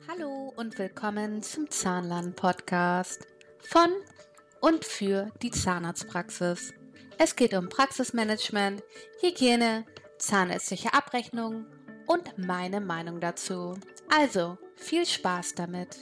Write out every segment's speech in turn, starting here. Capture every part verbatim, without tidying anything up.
Hallo und willkommen zum Zahnlern-Podcast von und für die Zahnarztpraxis. Es geht um Praxismanagement, Hygiene, zahnärztliche Abrechnung und meine Meinung dazu. Also, viel Spaß damit!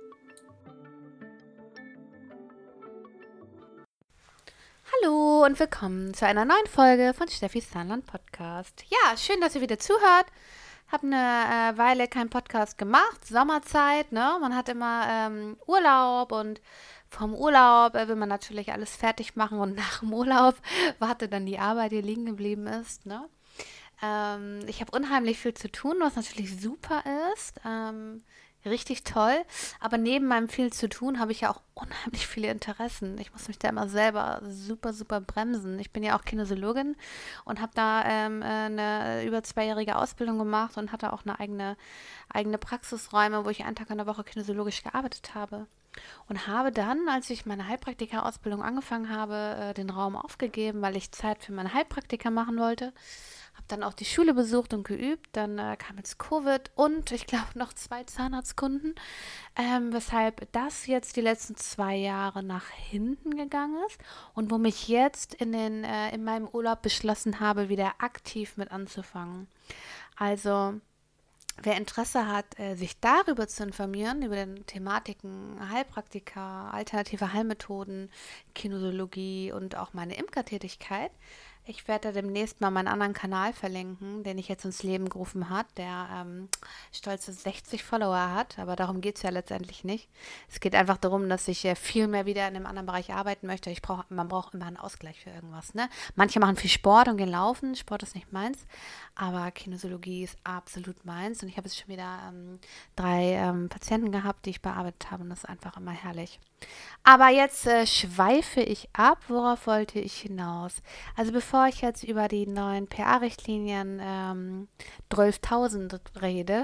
Hallo und willkommen zu einer neuen Folge von Steffis Zahnland-Podcast. Ja, schön, dass ihr wieder zuhört. Habe eine äh, Weile keinen Podcast gemacht, Sommerzeit, ne? Man hat immer ähm, Urlaub und vom Urlaub äh, will man natürlich alles fertig machen und nach dem Urlaub wartet dann die Arbeit, die liegen geblieben ist, ne? Ähm, ich habe unheimlich viel zu tun, was natürlich super ist. Ähm, richtig toll. Aber neben meinem viel zu tun habe ich ja auch unheimlich viele Interessen. Ich muss mich da immer selber super, super bremsen. Ich bin ja auch Kinesiologin und habe da ähm, eine über zweijährige Ausbildung gemacht und hatte auch eine eigene, eigene Praxisräume, wo ich einen Tag in der Woche kinesiologisch gearbeitet habe. Und habe dann, als ich meine Heilpraktika-Ausbildung angefangen habe, äh, den Raum aufgegeben, weil ich Zeit für meine Heilpraktika machen wollte. Habe dann auch die Schule besucht und geübt. Dann äh, kam jetzt Covid und ich glaube noch zwei Zahnarztkunden, ähm, weshalb das jetzt die letzten zwei Jahre nach hinten gegangen ist und wo mich jetzt in, den, äh, in meinem Urlaub beschlossen habe, wieder aktiv mit anzufangen. Also wer Interesse hat, äh, sich darüber zu informieren, über den Thematiken Heilpraktika, alternative Heilmethoden, Kinesiologie und auch meine Imkertätigkeit, ich werde da demnächst mal meinen anderen Kanal verlinken, den ich jetzt ins Leben gerufen habe, der ähm, stolze sechzig Follower hat, aber darum geht es ja letztendlich nicht. Es geht einfach darum, dass ich äh, viel mehr wieder in einem anderen Bereich arbeiten möchte. Ich brauch, man braucht immer einen Ausgleich für irgendwas, ne? Manche machen viel Sport und gehen laufen, Sport ist nicht meins, aber Kinesiologie ist absolut meins und ich habe jetzt schon wieder ähm, drei ähm, Patienten gehabt, die ich bearbeitet habe und das ist einfach immer herrlich. Aber jetzt äh, schweife ich ab. Worauf wollte ich hinaus? Also bevor ich jetzt über die neuen P A-Richtlinien ähm, zwölftausend rede,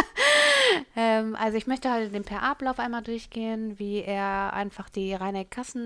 ähm, also ich möchte halt den P A-Ablauf einmal durchgehen, wie er einfach die reine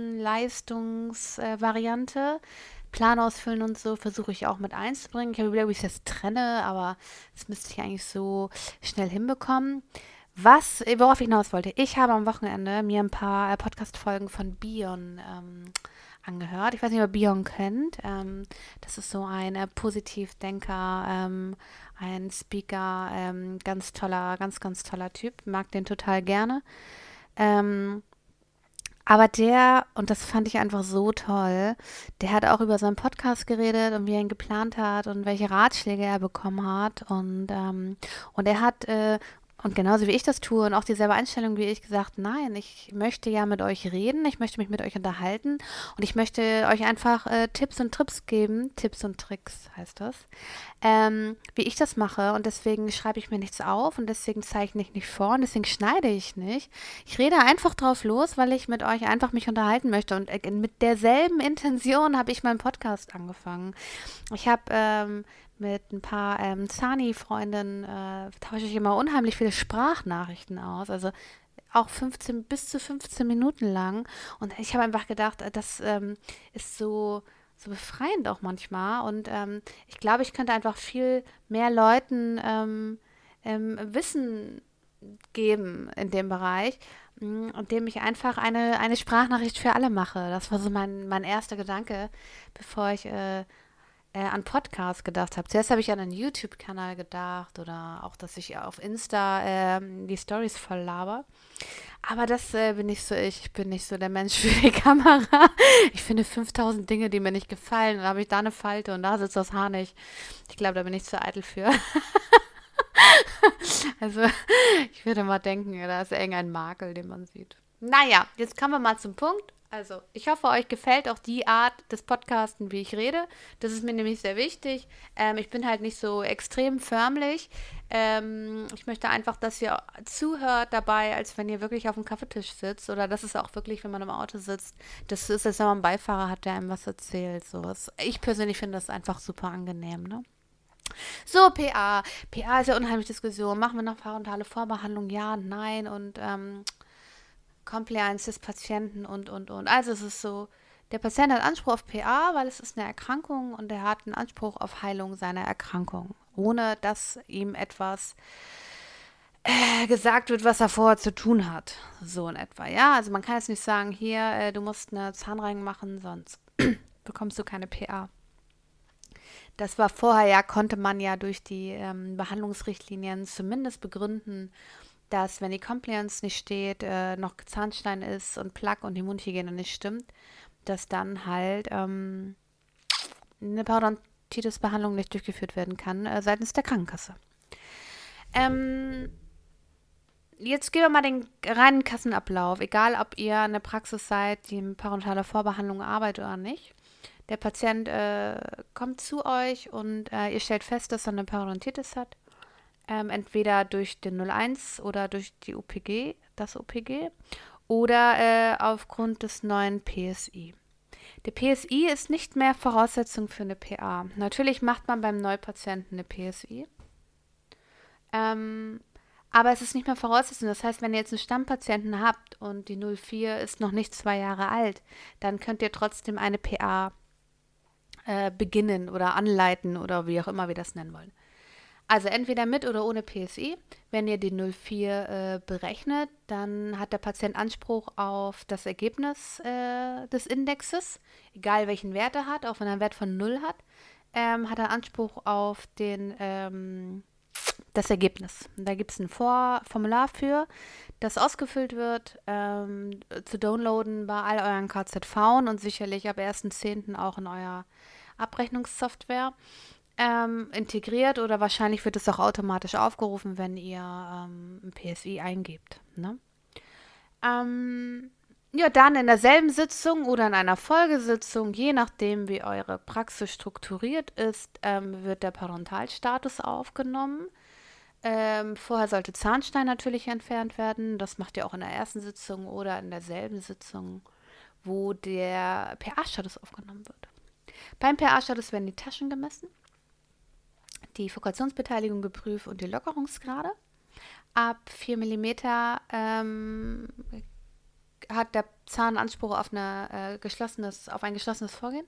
Kassenleistungsvariante, äh, Plan ausfüllen und so, versuche ich auch mit einzubringen. Ich habe überlegt, wie ich das trenne, aber das müsste ich eigentlich so schnell hinbekommen. Was, worauf ich hinaus wollte, ich habe am Wochenende mir ein paar äh, Podcast-Folgen von Bion ähm, angehört. Ich weiß nicht, ob ihr Bion kennt. Ähm, das ist so ein äh, Positivdenker, ähm, ein Speaker, ähm, ganz toller, ganz, ganz toller Typ. Mag den total gerne. Ähm, aber der, und das fand ich einfach so toll, der hat auch über seinen Podcast geredet und wie er ihn geplant hat und welche Ratschläge er bekommen hat. Und, ähm, und er hat äh, und genauso wie ich das tue und auch dieselbe Einstellung wie ich gesagt, nein, ich möchte ja mit euch reden, ich möchte mich mit euch unterhalten und ich möchte euch einfach äh, Tipps und Tricks geben, Tipps und Tricks heißt das, ähm, wie ich das mache und deswegen schreibe ich mir nichts auf und deswegen zeichne ich nicht vor und deswegen schneide ich nicht. Ich rede einfach drauf los, weil ich mit euch einfach mich unterhalten möchte und äh, mit derselben Intention habe ich meinen Podcast angefangen. Ich habe ähm, mit ein paar ähm, Zani-Freundinnen äh, tausche ich immer unheimlich viele Sprachnachrichten aus, also auch fünfzehn bis zu fünfzehn Minuten lang. Und ich habe einfach gedacht, äh, das ähm, ist so, so befreiend auch manchmal. Und ähm, ich glaube, ich könnte einfach viel mehr Leuten ähm, ähm, Wissen geben in dem Bereich, mh, indem ich einfach eine, eine Sprachnachricht für alle mache. Das war so mein, mein erster Gedanke, bevor ich äh, äh, an Podcasts gedacht habe. Zuerst habe ich an einen YouTube-Kanal gedacht oder auch, dass ich auf Insta ähm, die Stories voll laber. Aber das äh, bin nicht so ich. Ich bin nicht so der Mensch für die Kamera. Ich finde fünftausend Dinge, die mir nicht gefallen. Dann habe ich da eine Falte und da sitzt das Haar nicht. Ich glaube, da bin ich zu eitel für. Also, ich würde mal denken, da ist irgendein Makel, den man sieht. Naja, jetzt kommen wir mal zum Punkt. Also, ich hoffe, euch gefällt auch die Art des Podcasten, wie ich rede. Das ist mir nämlich sehr wichtig. Ähm, ich bin halt nicht so extrem förmlich. Ähm, ich möchte einfach, dass ihr zuhört dabei, als wenn ihr wirklich auf dem Kaffeetisch sitzt. Oder das ist auch wirklich, wenn man im Auto sitzt. Das ist, als wenn man einen Beifahrer hat, der einem was erzählt. So. Ich persönlich finde das einfach super angenehm, ne? So, P A. P A ist ja unheimlich Diskussion. Machen wir noch parodontaale Vorbehandlung? Ja, nein. Und ähm, Compliance des Patienten und, und, und. Also es ist so, der Patient hat Anspruch auf P A, weil es ist eine Erkrankung und er hat einen Anspruch auf Heilung seiner Erkrankung, ohne dass ihm etwas äh, gesagt wird, was er vorher zu tun hat. So in etwa, ja. Also man kann jetzt nicht sagen, hier, äh, du musst eine Zahnreinigung machen, sonst bekommst du keine P A. Das war vorher ja, konnte man ja durch die ähm, Behandlungsrichtlinien zumindest begründen, dass wenn die Compliance nicht steht, äh, noch Zahnstein ist und Plaque und die Mundhygiene nicht stimmt, dass dann halt ähm, eine Parodontitis-Behandlung nicht durchgeführt werden kann äh, seitens der Krankenkasse. Ähm, jetzt gehen wir mal den reinen Kassenablauf, egal ob ihr eine Praxis seid, die in parodontaler Vorbehandlung arbeitet oder nicht. Der Patient äh, kommt zu euch und äh, ihr stellt fest, dass er eine Parodontitis hat. Ähm, entweder durch den null eins oder durch die O P G, das O P G, oder äh, aufgrund des neuen P S I. Der P S I ist nicht mehr Voraussetzung für eine P A. Natürlich macht man beim Neupatienten eine P S I. Ähm, aber es ist nicht mehr Voraussetzung. Das heißt, wenn ihr jetzt einen Stammpatienten habt und die null vier ist noch nicht zwei Jahre alt, dann könnt ihr trotzdem eine P A äh, beginnen oder anleiten oder wie auch immer wir das nennen wollen. Also entweder mit oder ohne P S I. Wenn ihr die null vier äh, berechnet, dann hat der Patient Anspruch auf das Ergebnis äh, des Indexes, egal welchen Wert er hat, auch wenn er einen Wert von null hat, ähm, hat er Anspruch auf den, ähm, das Ergebnis. Und da gibt es ein Vor- Formular für, das ausgefüllt wird, ähm, zu downloaden bei all euren K Z V und sicherlich ab ersten zehnten auch in eurer Abrechnungssoftware. Ähm, integriert oder wahrscheinlich wird es auch automatisch aufgerufen, wenn ihr ähm, ein P S I eingebt. Ne? Ähm, ja, dann in derselben Sitzung oder in einer Folgesitzung, je nachdem, wie eure Praxis strukturiert ist, ähm, wird der Parentalstatus aufgenommen. Ähm, vorher sollte Zahnstein natürlich entfernt werden. Das macht ihr auch in der ersten Sitzung oder in derselben Sitzung, wo der P A-Status aufgenommen wird. Beim P A-Status werden die Taschen gemessen, die Fokationsbeteiligung geprüft und die Lockerungsgrade. Ab vier Millimeter ähm, hat der Zahn Anspruch auf, eine, äh, geschlossenes, auf ein geschlossenes Vorgehen.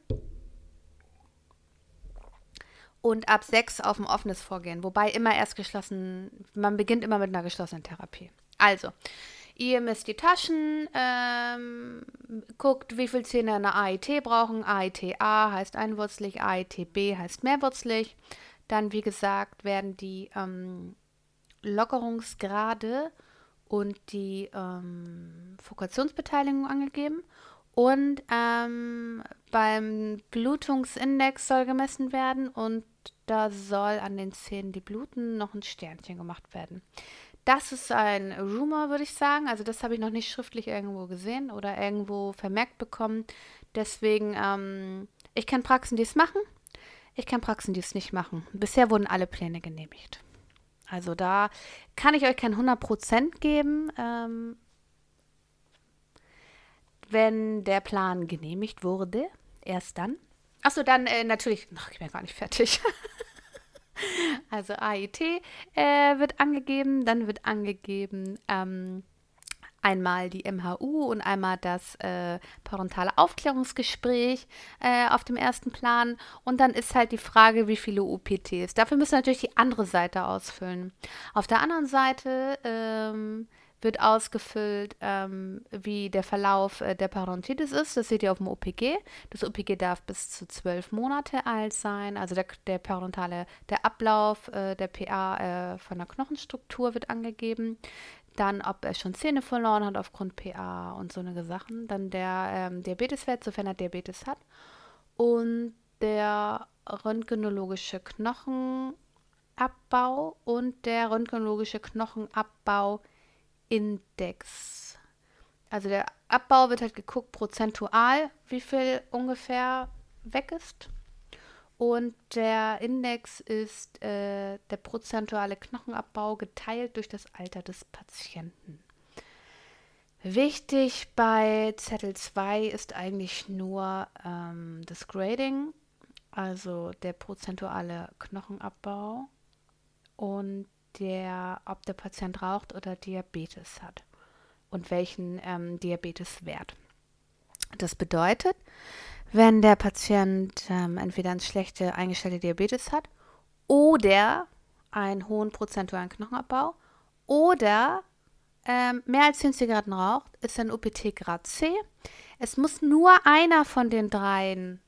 Und ab sechs auf ein offenes Vorgehen. Wobei immer erst geschlossen, man beginnt immer mit einer geschlossenen Therapie. Also, ihr misst die Taschen, ähm, guckt, wie viele Zähne eine A I T brauchen. A I T A heißt einwurzelig, A I T B heißt mehrwurzelig. Dann, wie gesagt, werden die ähm, Lockerungsgrade und die ähm, Fokationsbeteiligung angegeben. Und ähm, beim Blutungsindex soll gemessen werden und da soll an den Zähnen, die bluten, noch ein Sternchen gemacht werden. Das ist ein Rumor, würde ich sagen. Also das habe ich noch nicht schriftlich irgendwo gesehen oder irgendwo vermerkt bekommen. Deswegen, ähm, ich kenne Praxen, die es machen. Ich kenne Praxen, die es nicht machen. Bisher wurden alle Pläne genehmigt. Also da kann ich euch kein hundert Prozent geben. Ähm, wenn der Plan genehmigt wurde, erst dann. Achso, dann äh, natürlich, ach, ich bin gar nicht fertig. Also A I T äh, wird angegeben, dann wird angegeben ähm, einmal die M H U und einmal das äh, parentale Aufklärungsgespräch äh, auf dem ersten Plan. Und dann ist halt die Frage, wie viele U P Ts. Dafür müssen wir natürlich die andere Seite ausfüllen. Auf der anderen Seite ähm, wird ausgefüllt, ähm, wie der Verlauf äh, der Parodontitis ist. Das seht ihr auf dem O P G. Das O P G darf bis zu zwölf Monate alt sein. Also der, der parodontale, der Ablauf äh, der P A äh, von der Knochenstruktur wird angegeben. Dann, ob er schon Zähne verloren hat aufgrund P A und so eine Sachen. Dann der ähm, Diabeteswert, sofern er Diabetes hat. Und der röntgenologische Knochenabbau und der röntgenologische Knochenabbau Index. Also der Abbau wird halt geguckt prozentual, wie viel ungefähr weg ist. Und der Index ist äh, der prozentuale Knochenabbau geteilt durch das Alter des Patienten. Wichtig bei Zettel zwei ist eigentlich nur ähm, das Grading, also der prozentuale Knochenabbau und der, ob der Patient raucht oder Diabetes hat und welchen ähm, Diabeteswert. Das bedeutet, wenn der Patient ähm, entweder eine schlechte eingestellte Diabetes hat oder einen hohen prozentualen Knochenabbau oder ähm, mehr als zehn Zigaretten raucht, ist ein O P T Grad C. Es muss nur einer von den dreien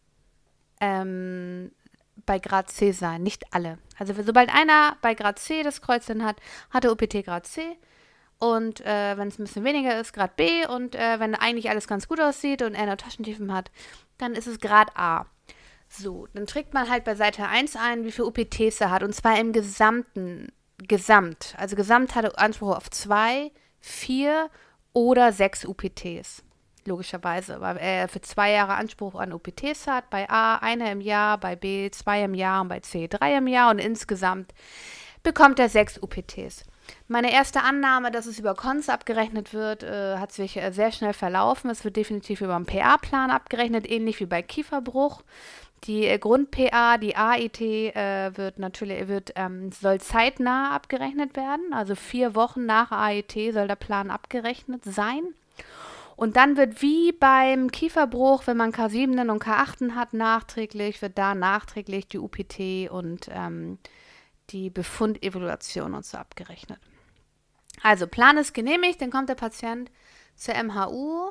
ähm, bei Grad C sein, nicht alle. Also sobald einer bei Grad C das Kreuzchen hat, hat er O P T Grad C. Und äh, wenn es ein bisschen weniger ist, Grad B. Und äh, wenn eigentlich alles ganz gut aussieht und er nur Taschentiefen hat, dann ist es Grad A. So, dann trägt man halt bei Seite eins ein, wie viele O P Ts er hat. Und zwar im gesamten, Gesamt. Also Gesamt hat er Anspruch auf zwei, vier oder sechs U P Ts. Logischerweise, weil er für zwei Jahre Anspruch an O P Ts hat. Bei A eine im Jahr, bei B zwei im Jahr und bei C drei im Jahr. Und insgesamt bekommt er sechs U P Ts. Meine erste Annahme, dass es über Cons abgerechnet wird, äh, hat sich äh, sehr schnell verlaufen. Es wird definitiv über einen P A-Plan abgerechnet, ähnlich wie bei Kieferbruch. Die äh, Grund-P A, die A I T, äh, wird natürlich, wird, ähm, soll zeitnah abgerechnet werden. Also vier Wochen nach A I T soll der Plan abgerechnet sein. Und dann wird wie beim Kieferbruch, wenn man K sieben und K acht hat, nachträglich, wird da nachträglich die U P T und ähm, die Befundevaluation und so abgerechnet. Also Plan ist genehmigt, dann kommt der Patient zur M H U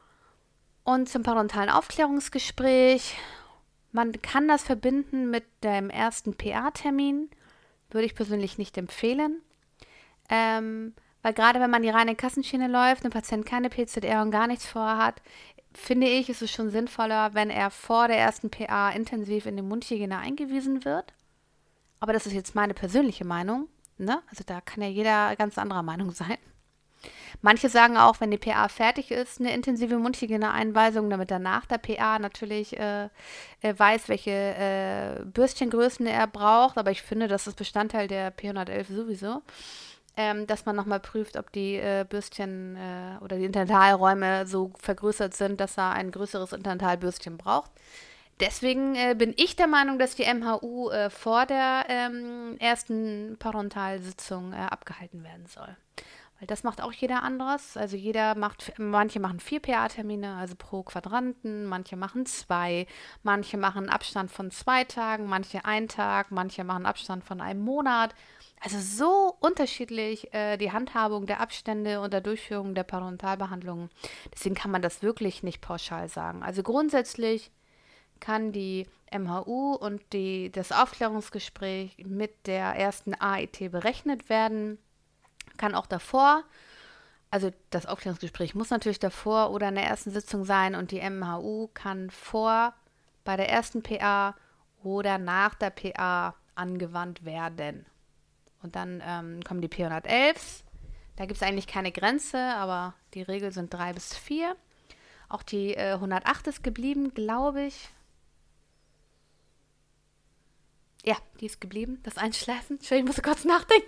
und zum parental Aufklärungsgespräch. Man kann das verbinden mit dem ersten P A-Termin, würde ich persönlich nicht empfehlen. Ähm, weil gerade wenn man die reine Kassenschiene läuft, ein Patient keine P Z R und gar nichts vorhat, finde ich, ist es schon sinnvoller, wenn er vor der ersten P A intensiv in die Mundhygiene eingewiesen wird. Aber das ist jetzt meine persönliche Meinung, ne? Also da kann ja jeder ganz anderer Meinung sein. Manche sagen auch, wenn die P A fertig ist, eine intensive Mundhygiene-Einweisung, damit er nach der P A natürlich äh, weiß, welche äh, Bürstchengrößen er braucht. Aber ich finde, das ist Bestandteil der P hundertelf sowieso, ähm, dass man nochmal prüft, ob die äh, Bürstchen äh, oder die Interdentalräume so vergrößert sind, dass er ein größeres Interdentalbürstchen braucht. Deswegen äh, bin ich der Meinung, dass die M H U äh, vor der ähm, ersten Parentalsitzung äh, abgehalten werden soll. Weil das macht auch jeder anderes. Also jeder macht, manche machen vier P A-Termine, also pro Quadranten, manche machen zwei, manche machen Abstand von zwei Tagen, manche einen Tag, manche machen Abstand von einem Monat. Also so unterschiedlich äh, die Handhabung der Abstände und der Durchführung der Parentalbehandlungen. Deswegen kann man das wirklich nicht pauschal sagen. Also grundsätzlich kann die M H U und die, das Aufklärungsgespräch mit der ersten A I T berechnet werden. Kann auch davor, also das Aufklärungsgespräch muss natürlich davor oder in der ersten Sitzung sein und die M H U kann vor, bei der ersten P A oder nach der P A angewandt werden. Und dann ähm, kommen die P hundertelf. Da gibt es eigentlich keine Grenze, aber die Regel sind drei bis vier. Auch die äh, hundertacht ist geblieben, glaube ich. Ja, die ist geblieben, das Einschleifen. Ich muss kurz nachdenken.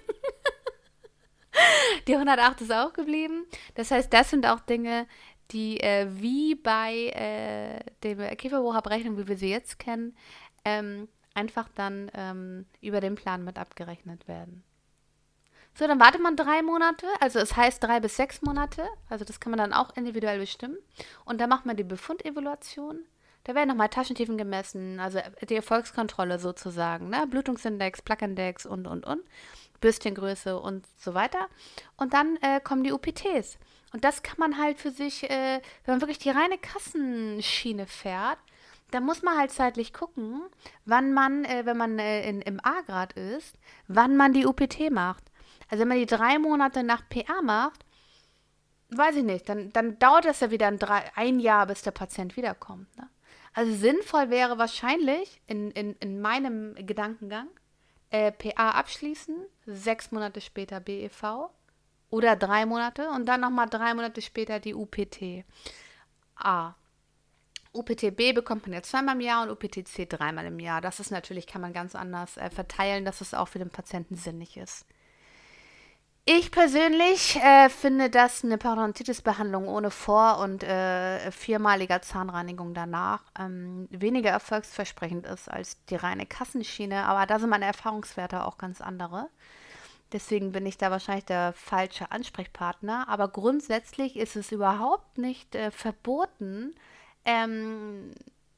Die hundertacht ist auch geblieben. Das heißt, das sind auch Dinge, die äh, wie bei äh, dem Kieferbruchabrechnung, wie wir sie jetzt kennen, ähm, einfach dann ähm, über den Plan mit abgerechnet werden. So, dann wartet man drei Monate, also es heißt drei bis sechs Monate, also das kann man dann auch individuell bestimmen. Und dann macht man die Befundevaluation. Da werden nochmal Taschentiefen gemessen, also die Erfolgskontrolle sozusagen, ne? Blutungsindex, Plaqueindex und, und, und, Bürstchengröße und so weiter. Und dann äh, kommen die U P Ts. Und das kann man halt für sich, äh, wenn man wirklich die reine Kassenschiene fährt, da muss man halt zeitlich gucken, wann man, äh, wenn man äh, in, im A-Grad ist, wann man die U P T macht. Also wenn man die drei Monate nach P A macht, weiß ich nicht, dann, dann dauert das ja wieder ein, drei, ein Jahr, bis der Patient wiederkommt. Ne? Also sinnvoll wäre wahrscheinlich in, in, in meinem Gedankengang, äh, P A abschließen, sechs Monate später B E V oder drei Monate und dann nochmal drei Monate später die U P T A. U P T B bekommt man ja zweimal im Jahr und U P T C dreimal im Jahr. Das ist natürlich, kann man ganz anders äh, verteilen, dass es auch für den Patienten sinnig ist. Ich persönlich äh, finde, dass eine Parodontitis-Behandlung ohne Vor- und äh, viermaliger Zahnreinigung danach ähm, weniger erfolgsversprechend ist als die reine Kassenschiene. Aber da sind meine Erfahrungswerte auch ganz andere. Deswegen bin ich da wahrscheinlich der falsche Ansprechpartner. Aber grundsätzlich ist es überhaupt nicht äh, verboten, ähm,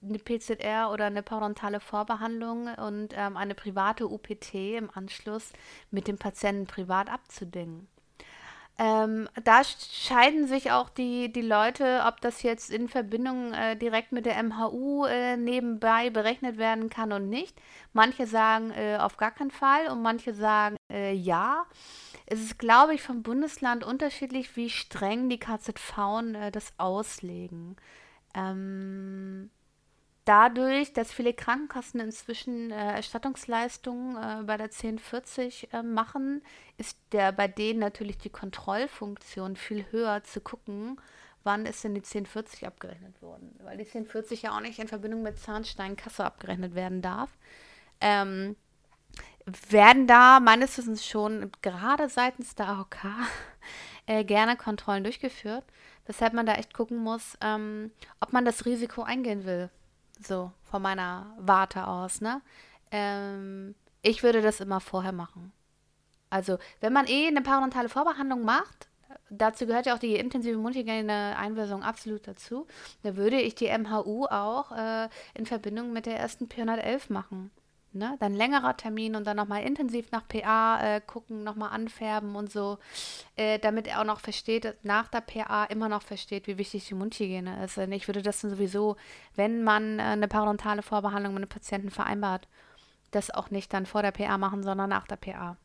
eine P Z R oder eine parodontale Vorbehandlung und ähm, eine private U P T im Anschluss mit dem Patienten privat abzudingen. Ähm, da scheiden sich auch die, die Leute, ob das jetzt in Verbindung äh, direkt mit der M H U äh, nebenbei berechnet werden kann und nicht. Manche sagen äh, auf gar keinen Fall und manche sagen äh, ja. Es ist, glaube ich, vom Bundesland unterschiedlich, wie streng die K Z V äh, das auslegen. Ähm, Dadurch, dass viele Krankenkassen inzwischen äh, Erstattungsleistungen äh, bei der zehn vierzig äh, machen, ist der bei denen natürlich die Kontrollfunktion viel höher zu gucken, wann ist denn die zehn vierzig abgerechnet worden. Weil die zehn vierzig ja auch nicht in Verbindung mit Zahnsteinkasse abgerechnet werden darf. Ähm, Werden da meines Wissens schon gerade seitens der A O K äh, gerne Kontrollen durchgeführt, weshalb man da echt gucken muss, ähm, ob man das Risiko eingehen will. So, von meiner Warte aus, ne? Ähm, ich würde das immer vorher machen. Also, wenn man eh eine parodontale Vorbehandlung macht, dazu gehört ja auch die intensive mundhygiene Einweisung absolut dazu, dann würde ich die M H U auch äh, in Verbindung mit der ersten P hundertelf machen. Ne? Dann längerer Termin und dann nochmal intensiv nach P A äh, gucken, nochmal anfärben und so, äh, damit er auch noch versteht, nach der P A immer noch versteht, wie wichtig die Mundhygiene ist. Und ich würde das dann sowieso, wenn man äh, eine parodontale Vorbehandlung mit einem Patienten vereinbart, das auch nicht dann vor der P A machen, sondern nach der P A.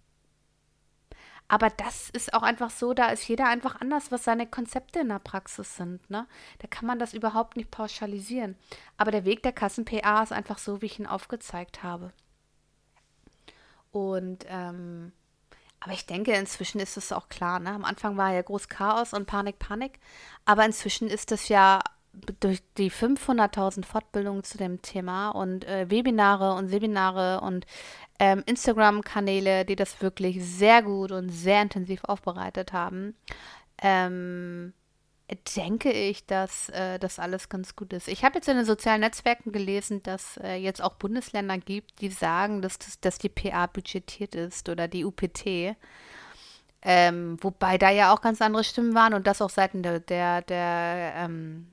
Aber das ist auch einfach so, da ist jeder einfach anders, was seine Konzepte in der Praxis sind, ne? Da kann man das überhaupt nicht pauschalisieren. Aber der Weg der Kassen-P A ist einfach so, wie ich ihn aufgezeigt habe. Und, ähm, aber ich denke, inzwischen ist es auch klar, ne? Am Anfang war ja groß Chaos und Panik, Panik. Aber inzwischen ist es ja durch die fünfhunderttausend Fortbildungen zu dem Thema und äh, Webinare und Seminare und ähm, Instagram-Kanäle, die das wirklich sehr gut und sehr intensiv aufbereitet haben, ähm, denke ich, dass äh, das alles ganz gut ist. Ich habe jetzt in den sozialen Netzwerken gelesen, dass äh, jetzt auch Bundesländer gibt, die sagen, dass, das, dass die P A budgetiert ist oder die U P T. Ähm, wobei da ja auch ganz andere Stimmen waren und das auch seitens der, der, der ähm,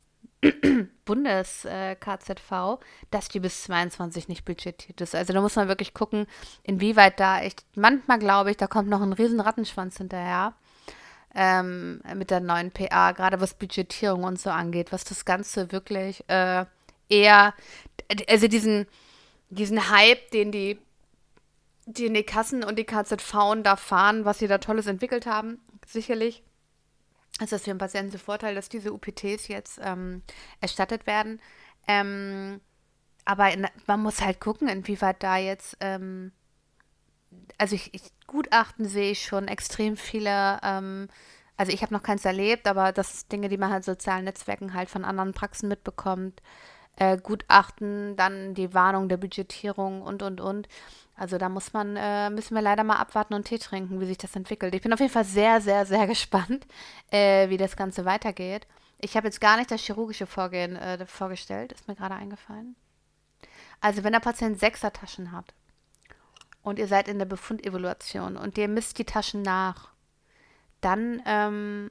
Bundes-K Z V, dass die bis zweiundzwanzig nicht budgetiert ist. Also da muss man wirklich gucken, inwieweit da echt, manchmal glaube ich, da kommt noch ein riesen Rattenschwanz hinterher ähm, mit der neuen P A, gerade was Budgetierung und so angeht, was das Ganze wirklich äh, eher, also diesen, diesen Hype, den die, den die Kassen und die K Z V da fahren, was sie da Tolles entwickelt haben, sicherlich. Es ist für den Patienten der Vorteil, dass diese U P Ts jetzt ähm, erstattet werden. Ähm, aber in, man muss halt gucken, inwieweit da jetzt, ähm, also ich, ich, Gutachten sehe ich schon extrem viele, ähm, also ich habe noch keins erlebt, aber das sind Dinge, die man halt in sozialen Netzwerken halt von anderen Praxen mitbekommt. Äh, Gutachten, dann die Warnung der Budgetierung und, und, und. Also da muss man, äh, müssen wir leider mal abwarten und Tee trinken, wie sich das entwickelt. Ich bin auf jeden Fall sehr, sehr, sehr gespannt, äh, wie das Ganze weitergeht. Ich habe jetzt gar nicht das chirurgische Vorgehen äh, vorgestellt, ist mir gerade eingefallen. Also wenn der Patient Sechser-Taschen hat und ihr seid in der Befundevaluation und ihr misst die Taschen nach, dann, ähm,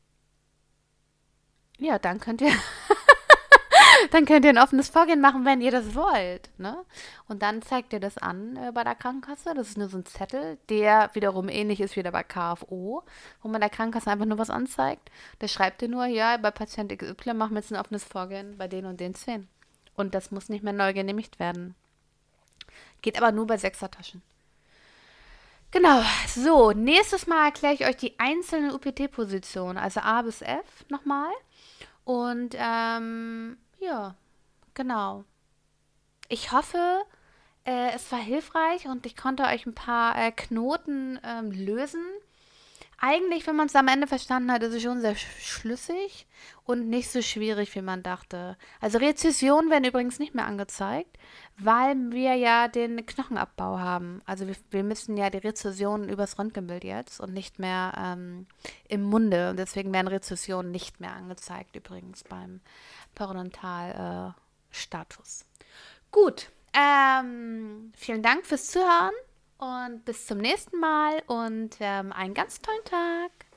ja, dann könnt ihr dann könnt ihr ein offenes Vorgehen machen, wenn ihr das wollt. Ne? Und dann zeigt ihr das an äh, bei der Krankenkasse. Das ist nur so ein Zettel, der wiederum ähnlich ist wie der bei K F O, wo man der Krankenkasse einfach nur was anzeigt. Da schreibt ihr nur, ja, bei Patient X Y machen wir jetzt ein offenes Vorgehen bei den und den Szenen. Und das muss nicht mehr neu genehmigt werden. Geht aber nur bei Sechsertaschen. Genau, so, nächstes Mal erkläre ich euch die einzelnen U P T-Positionen, also A bis F nochmal. Und ähm, ja, genau. Ich hoffe, äh, es war hilfreich und ich konnte euch ein paar äh, Knoten ähm, lösen. Eigentlich, wenn man es am Ende verstanden hat, ist es schon sehr sch- schlüssig und nicht so schwierig, wie man dachte. Also Rezessionen werden übrigens nicht mehr angezeigt, weil wir ja den Knochenabbau haben. Also wir, wir müssen ja die Rezessionen übers Röntgenbild jetzt und nicht mehr ähm, im Munde. Und deswegen werden Rezessionen nicht mehr angezeigt, übrigens beim Parodontal-Status. Gut, ähm, vielen Dank fürs Zuhören und bis zum nächsten Mal und ähm, einen ganz tollen Tag.